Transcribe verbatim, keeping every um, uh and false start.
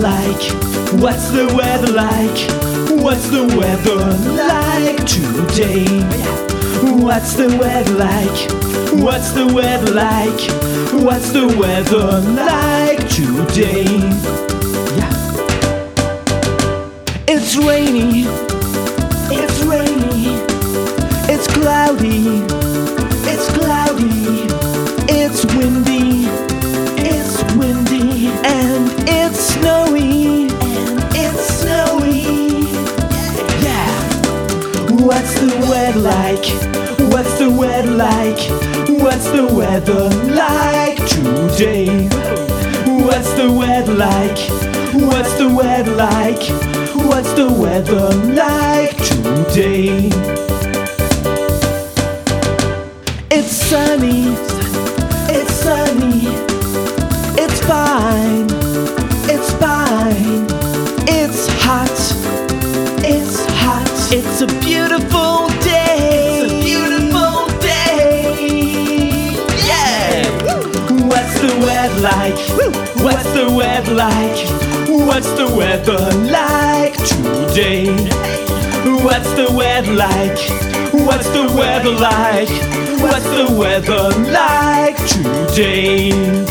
like? What's the weather like? What's the weather like today? What's the weather like? What's the weather like? What's the weather like today? Yeah. It's rainy. It's rainy. It's cloudy. It's cloudy. It's windy. It's windy. And it's snowy. And it's snowy. Yeah. What's the weather like? What's the weather like? What's the weather like today? What's the weather like? What's the weather like? What's the weather like today? It's sunny. It's sunny. It's fine. It's fine. It's hot. It's hot. It's a beautiful day. It's a beautiful day. Yeah. What's the weather like? What's the weather like? What's the weather like today? What's the weather like? What's the weather like? What's the weather like today?